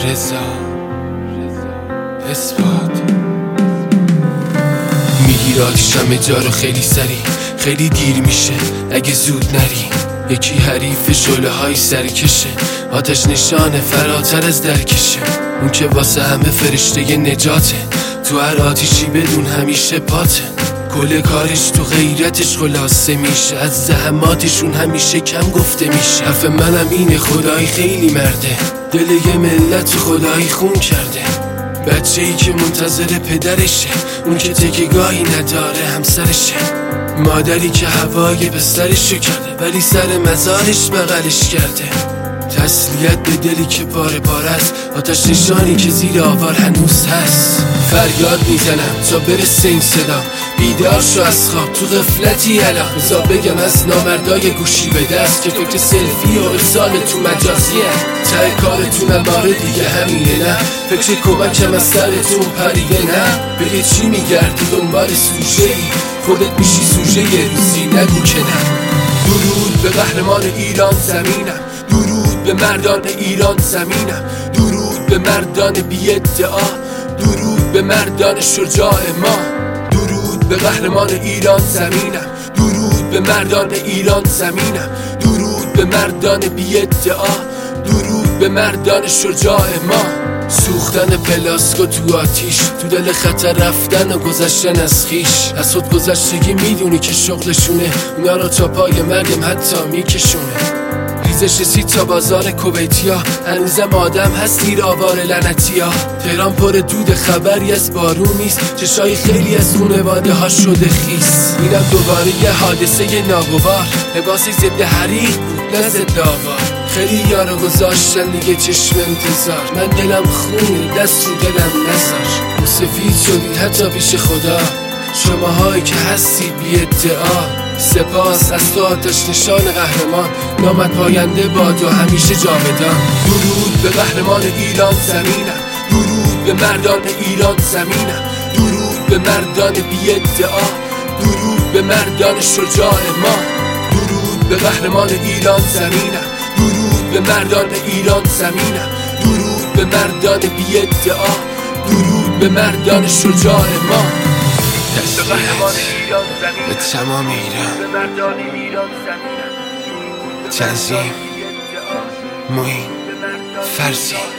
رضا اثبات. میگیر آتیشم جارو خیلی سری، خیلی دیر میشه اگه زود نری. یکی حریف شعله های سرکشه، آتش نشانه فراتر از درکشه. اون که واسه همه فرشته نجاته، تو هر آتیشی بدون همیشه پاته. کل کارش تو غیرتش خلاصه میشه، از زحماتشون همیشه کم گفته میشه. حرف منم اینه خدایی خیلی مرده، دل یه ملت خدایی خون کرده. بچه ای که منتظر پدرشه، اون که تکیگاهی نداره همسرشه. مادری که هوای بسترشو کرده ولی سر مزارش بغلش کرده. تسلیت به دلی که پاره پاره است، آتش نشانی که زیر آوار هنوز هست. فریاد میزنم تا برسه این صدا، بیدار شو از خواب تو غفلتی الان. بزا بگم از نامردای گوشی به دست که فکر سلفی و ارسال تو مجازیه. ته کارتونم باره دیگه همینه نه، فکر کمکم از سرتون پریده نه. به چی میگردی دنبال سوژه ای، خودت میشی سوژه یه روزی، نگو که نه. درود به قهرمان ایران زمینم، درود به مردان ایران زمینم، درود به مردان بی ادعا، درود به مردان شجاع ما. درود به قهرمان ایران زمینم، درود به مردان ایران زمینم، درود به مردان بی ادعا، درود به مردان شجاع ما. سوختن پلاسکو تو آتیش، تو دل خطر رفتن و گذشتن از خیش. از خود گذشتگی میدونی که شغلشونه، اونا رو تا پای مرگم حتی میکشونه. ریزش سی تا بازار کویتیا، هنوزم آدم هست دیر آوار لعنتیا. تهران پر دود خبری از بارون نیست، چشای خیلی از خونواده ها شده خیس. اینم دوباره یه حادثه ناگوار، لباسی ضد حریق بود نه ضد آوار. خیلی یارو گذاشتن دیگه چشم انتظار، من دلم خونه دست رو دلم نذار. رو سفید شدید حتی پیش خدا، شماهایی که هستید بی ادعا. سپاس از تو آتش نشان قهرمان، نامت پاینده باد و همیشه جاودان. درود به قهرمان ایران زمینم، درود به مردان ایران زمینم، درود به مردان بی ادعا، درود به مردان شجاع ما. درود به قهرمان ایران زمینم، درود به مردان ایران زمینم، درود به مردان بی ادعا، درود به مردان شجاع ما. به تمام ایران، تنظیم معین فرزی.